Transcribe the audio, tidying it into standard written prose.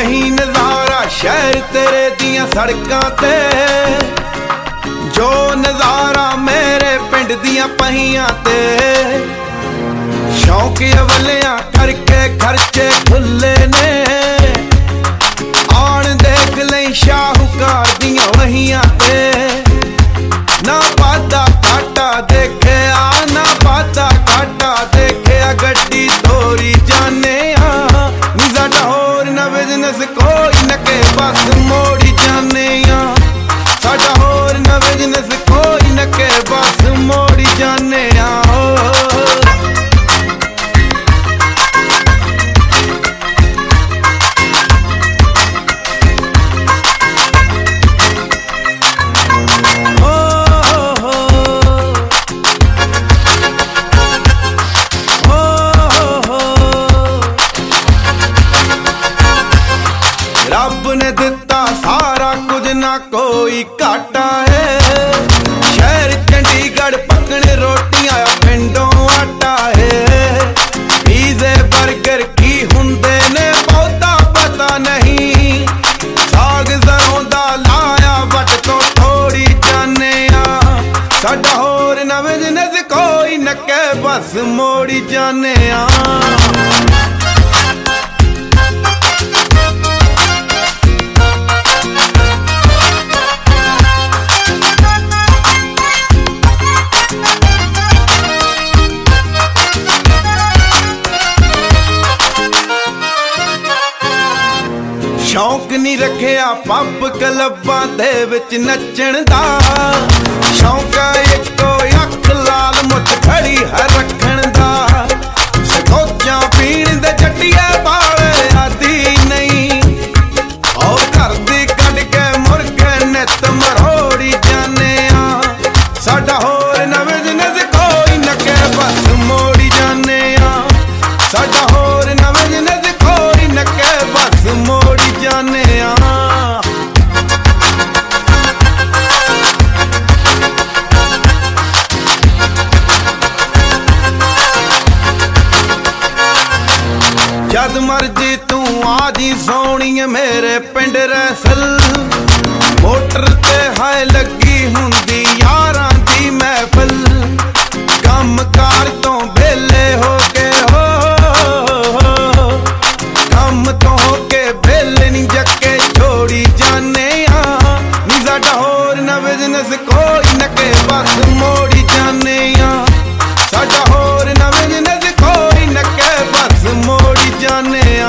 नहीं नज़ारा शहर तेरे दियां सड़कां ते, जो नज़ारा मेरे पिंड दियां पहियां ते। शौक अवलियां करके खर्चे खुले ने, आन देख लई शाहूकार दियां वहियां ते। ना वादा घाटा देखे ना वादा घाटा देखे गड्डी तोरी जाने नी साडा होर ना बिजनेस कोई न के बस मोड़ी जाने साडा होर ना बिजनेस कोई न के बस मोड़ी जाने रब ने दिता सारा कुछ ना कोई घाटा है। शहर चंडीगढ़ पकने रोटियां पिंडों आटा है। पीजे बर्गर की हुंदे ने बहुता पता नहीं, साग जरों दा लाया बट तो थोड़ी जाने साडा होर ना बिजनेस कोई न के बस मोड़ी जाने शौक नहीं रखिया पब क्लबां दे विच नच्चण दा, शौक इक्को अख लाल मुठ खड़ी है रखण दा। सकोचां पीण दे जट्टिए बाले आदी नहीं, और घर दी कढ के मुर्गे नित मरोड़ी जाने साडा होर ना बिजनेस कोई न के बस मोड़ी जाने साडा होर ना बिजनेस कोई न के बस मोड़ी जाने जद मर्जी तू आजी सोहणीए मेरे पिंड रैसल। मोटर ते हाय लगी हुंदी यारां दी महफिल, कम कार तो वेले हो के कम तो हो के वेले नी जके छोड़ी जाने नी साडा होर ना बिजनेस कोई न के बस मोड़ी जाने साडा होर ना बिजनेस कोई न के बस मोड़ी जाने